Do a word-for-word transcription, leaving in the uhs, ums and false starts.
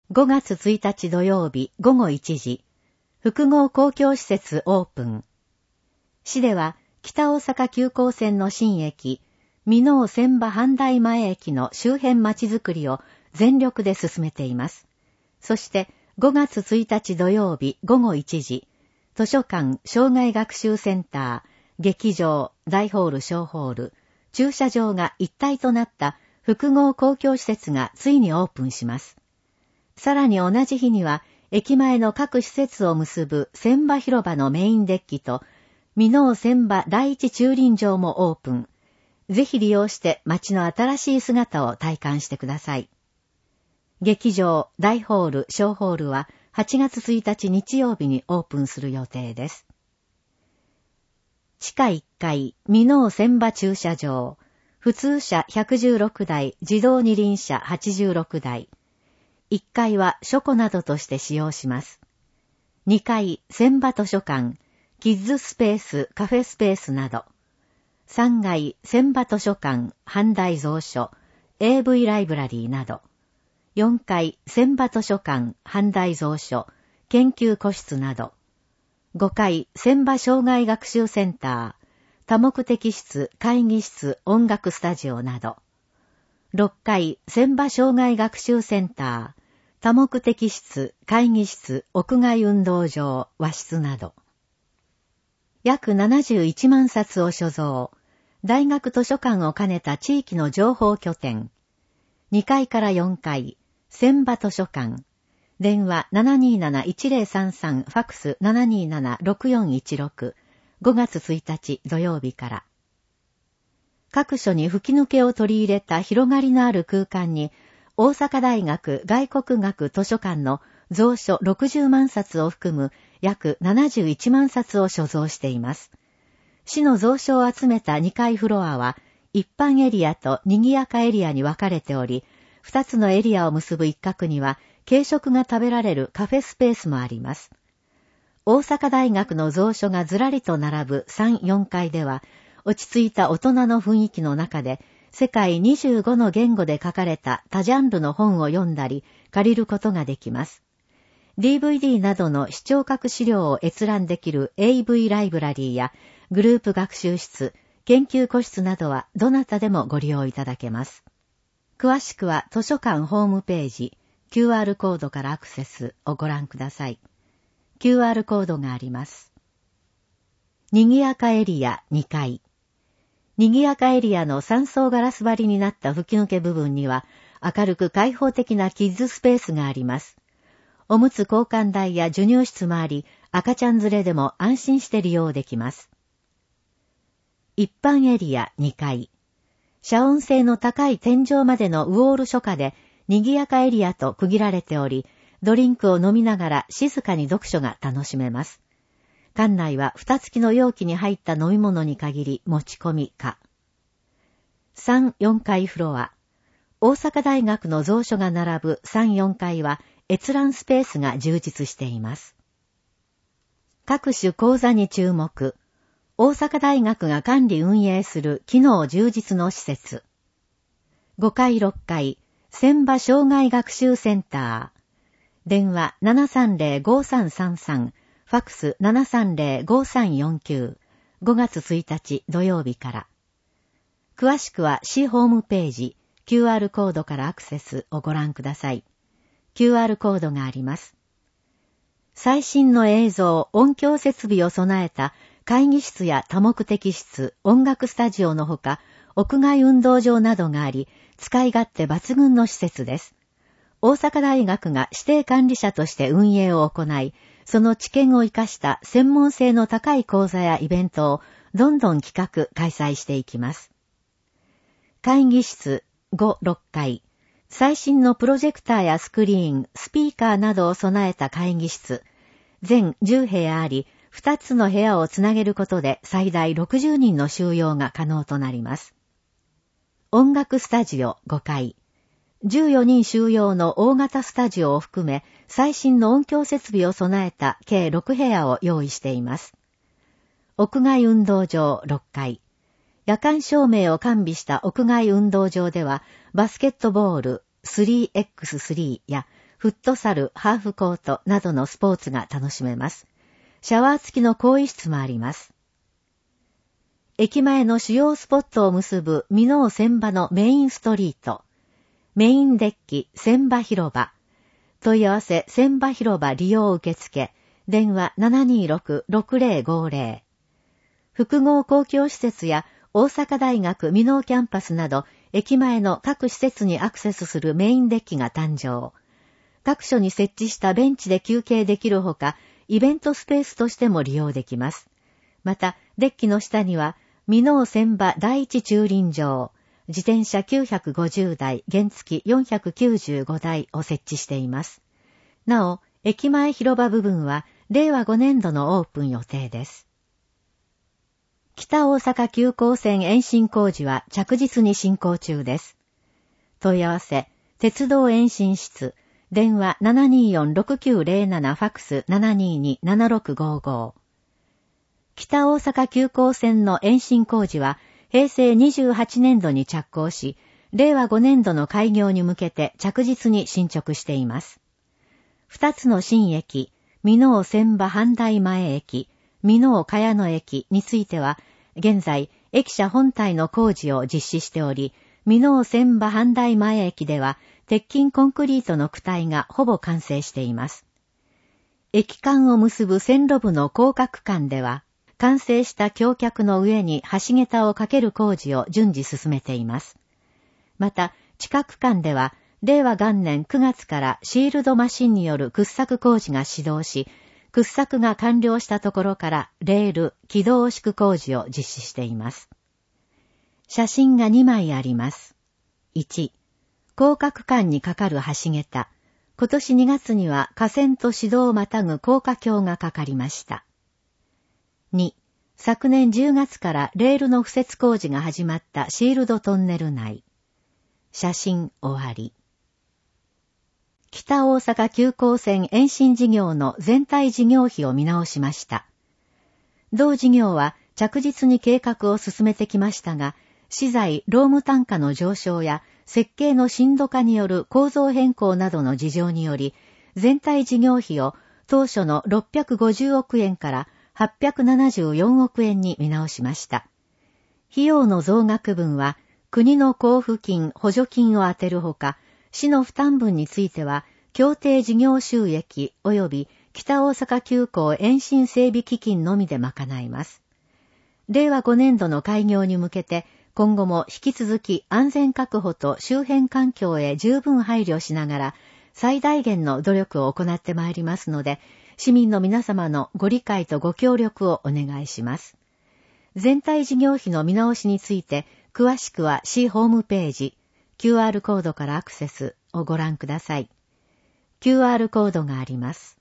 ごがつついたち土曜日ごごいちじ、複合公共施設オープン。市では北大阪急行線の新駅、箕面千葉阪大前駅の周辺町づくりを全力で進めています。そしてごがつついたち土曜日ごごいちじ、図書館、障害学習センター、劇場、大ホール小ホール、駐車場が一体となった複合公共施設がついにオープンします。さらに同じ日には、駅前の各施設を結ぶ千葉広場のメインデッキと、箕面千葉第一駐輪場もオープン。ぜひ利用して街の新しい姿を体感してください。劇場、大ホール、小ホールははちがつついたち日曜日にオープンする予定です。地下いっかい、箕面千葉駐車場、普通車ひゃくじゅうろくだい、自動二輪車はちじゅうろくだい。いっかいは書庫などとして使用します。にかい、千葉図書館、キッズスペース、カフェスペースなど。さんがい、千葉図書館、阪大蔵書、エーブイ ライブラリーなど。よんかい、千葉図書館、阪大蔵書、研究個室など。ごかい、千葉障害学習センター、多目的室、会議室、音楽スタジオなど。ろっかい、千葉障害学習センター、多目的室、会議室、屋外運動場、和室など。約ななじゅういちまんさつを所蔵。大学図書館を兼ねた地域の情報拠点。にかいからよんかい、千葉図書館。電話 ななにーなな いちぜろさんさん、ファックス ななにーなな ろくよんいちろく。ごがつついたち土曜日から。各所に吹き抜けを取り入れた広がりのある空間に、大阪大学外国学図書館の蔵書ろくじゅうまんさつを含む約ななじゅういちまんさつを所蔵しています。市の蔵書を集めたにかいフロアは、一般エリアと賑やかエリアに分かれており、二つのエリアを結ぶ一角には、軽食が食べられるカフェスペースもあります。大阪大学の蔵書がずらりと並ぶさん、よんかいでは、落ち着いた大人の雰囲気の中で、世界にじゅうごの言語で書かれた多ジャンルの本を読んだり、借りることができます。ディーブイディー などの視聴覚資料を閲覧できる エーブイ ライブラリーやグループ学習室、研究個室などはどなたでもご利用いただけます。詳しくは図書館ホームページ、キューアール コードからアクセスをご覧ください。キューアール コードがあります。にぎやかエリアにかい。にぎやかエリアの三層ガラス張りになった吹き抜け部分には明るく開放的なキッズスペースがあります。おむつ交換台や授乳室もあり、赤ちゃん連れでも安心して利用できます。一般エリアにかい。遮音性の高い天井までのウォール書架でにぎやかエリアと区切られており、ドリンクを飲みながら静かに読書が楽しめます。館内は蓋付きの容器に入った飲み物に限り持ち込み可。さん、よんかいフロア。大阪大学の蔵書が並ぶさん、よんかいは閲覧スペースが充実しています。各種講座に注目。大阪大学が管理運営する機能充実の施設。ごかいろっかい、千葉障害学習センター。電話 ななさんぜろ ごさんさんさん、ファックス ななさんぜろ ごさんよんきゅう。ごがつついたち土曜日から。詳しくは市ホームページ、キューアール コードからアクセスをご覧ください。キューアール コードがあります。最新の映像、音響設備を備えた会議室や多目的室、音楽スタジオのほか、屋外運動場などがあり、使い勝手抜群の施設です。大阪大学が指定管理者として運営を行い、その知見を生かした専門性の高い講座やイベントをどんどん企画、開催していきます。会議室ご、ろっかい。最新のプロジェクターやスクリーン、スピーカーなどを備えた会議室。全じゅうへやあり、ふたつの部屋をつなげることで最大ろくじゅうにんの収容が可能となります。音楽スタジオごかい。じゅうよにん収容の大型スタジオを含め、最新の音響設備を備えた計ろくへやを用意しています。屋外運動場ろっかい。夜間照明を完備した屋外運動場では、バスケットボール スリーエックススリー やフットサル、ハーフコートなどのスポーツが楽しめます。シャワー付きの更衣室もあります。駅前の主要スポットを結ぶ箕面千場のメインストリート。メインデッキ千場広場。問い合わせ千場広場利用受付。電話 ななにーろく ろくぜろごぜろ。複合公共施設や大阪大学箕面キャンパスなど駅前の各施設にアクセスするメインデッキが誕生。各所に設置したベンチで休憩できるほか、イベントスペースとしても利用できます。また、デッキの下には、箕面千場第一駐輪場、自転車きゅうひゃくごじゅうだい、原付よんひゃくきゅうじゅうごだいを設置しています。なお、駅前広場部分は、れいわごねんどのオープン予定です。北大阪急行線延伸工事は着実に進行中です。問い合わせ、鉄道延伸室、電話 ななにーよん ろくきゅうぜろなな ファックス ななにーに ななろくごご。北大阪急行線の延伸工事はへいせいにじゅうはちねんどに着工し、れいわごねんどの開業に向けて着実に進捗しています。二つの新駅、箕面千場阪大前駅、箕面茅野駅については、現在、駅舎本体の工事を実施しており、箕面千場阪大前駅では、鉄筋コンクリートの躯体がほぼ完成しています。駅間を結ぶ線路部の高架区間では、完成した橋脚の上に橋桁をかける工事を順次進めています。また、地下区間では、れいわ元年くがつからシールドマシンによる掘削工事が始動し、掘削が完了したところからレール、軌道敷く工事を実施しています。写真がにまいあります。いち、高架区間にかかる橋桁。今年にがつには架線と市道をまたぐ高架橋がかかりました。に、昨年じゅうがつからレールの敷設工事が始まったシールドトンネル内。写真終わり。北大阪急行線延伸事業の全体事業費を見直しました。同事業は着実に計画を進めてきましたが、資材、労務単価の上昇や設計の深度化による構造変更などの事情により、全体事業費を当初のろっぴゃくごじゅうおくえんからはっぴゃくななじゅうよんおくえんに見直しました。費用の増額分は国の交付金、補助金を充てるほか、市の負担分については、協定事業収益及び北大阪急行延伸整備基金のみで賄います。れいわごねんどの開業に向けて、今後も引き続き安全確保と周辺環境へ十分配慮しながら、最大限の努力を行ってまいりますので、市民の皆様のご理解とご協力をお願いします。全体事業費の見直しについて、詳しくは市ホームページ、キューアール コードからアクセスをご覧ください。キューアール コードがあります。